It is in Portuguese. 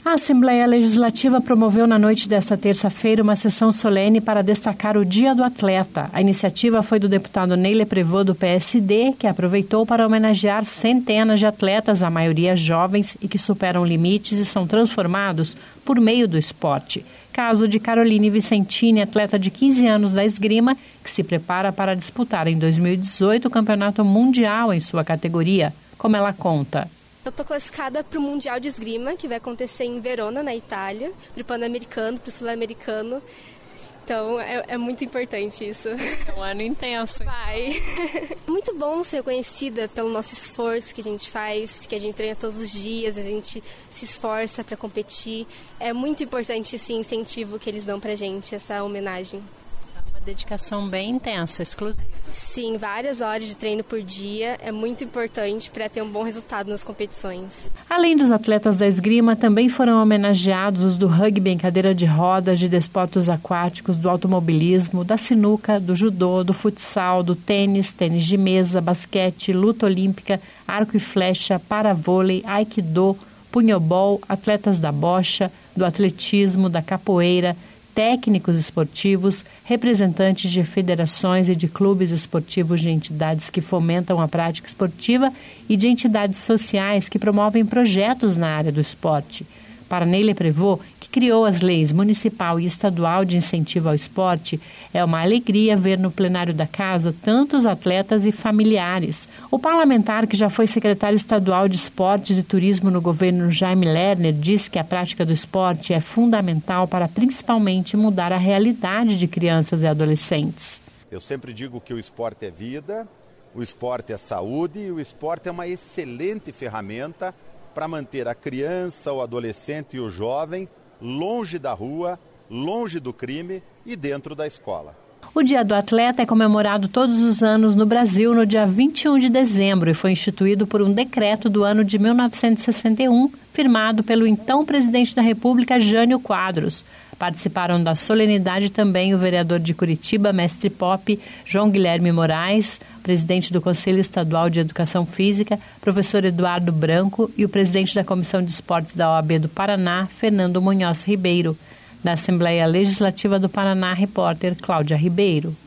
A Assembleia Legislativa promoveu na noite desta terça-feira uma sessão solene para destacar o Dia do Atleta. A iniciativa foi do deputado Ney Leprevaux, do PSD, que aproveitou para homenagear centenas de atletas, a maioria jovens, e que superam limites e são transformados por meio do esporte. Caso de Caroline Vicentini, atleta de 15 anos da esgrima, que se prepara para disputar em 2018 o Campeonato Mundial em sua categoria. Como ela conta. Eu estou classificada para o Mundial de Esgrima, que vai acontecer em Verona, na Itália, para o Pan-Americano, para o Sul-Americano. Então, é muito importante isso. É um ano intenso. Vai. É muito bom ser conhecida pelo nosso esforço que a gente faz, que a gente treina todos os dias, a gente se esforça para competir. É muito importante esse incentivo que eles dão para a gente, essa homenagem. Dedicação bem intensa, exclusiva. Sim, várias horas de treino por dia é muito importante para ter um bom resultado nas competições. Além dos atletas da esgrima, também foram homenageados os do rugby em cadeira de rodas, de desportos aquáticos, do automobilismo, da sinuca, do judô, do futsal, do tênis, tênis de mesa, basquete, luta olímpica, arco e flecha, paravôlei, aikido, punhobol, atletas da bocha, do atletismo, da capoeira, técnicos esportivos, representantes de federações e de clubes esportivos de entidades que fomentam a prática esportiva e de entidades sociais que promovem projetos na área do esporte. Para Ney Leprevaux, que criou as leis municipal e estadual de incentivo ao esporte, é uma alegria ver no plenário da Casa tantos atletas e familiares. O parlamentar, que já foi secretário estadual de Esportes e Turismo no governo Jaime Lerner, diz que a prática do esporte é fundamental para principalmente mudar a realidade de crianças e adolescentes. Eu sempre digo que o esporte é vida, o esporte é saúde e o esporte é uma excelente ferramenta para manter a criança, o adolescente e o jovem longe da rua, longe do crime e dentro da escola. O Dia do Atleta é comemorado todos os anos no Brasil no dia 21 de dezembro e foi instituído por um decreto do ano de 1961, firmado pelo então presidente da República, Jânio Quadros. Participaram da solenidade também o vereador de Curitiba, mestre Pop, João Guilherme Moraes, presidente do Conselho Estadual de Educação Física, professor Eduardo Branco e o presidente da Comissão de Esportes da OAB do Paraná, Fernando Munhoz Ribeiro. Da Assembleia Legislativa do Paraná, repórter Cláudia Ribeiro.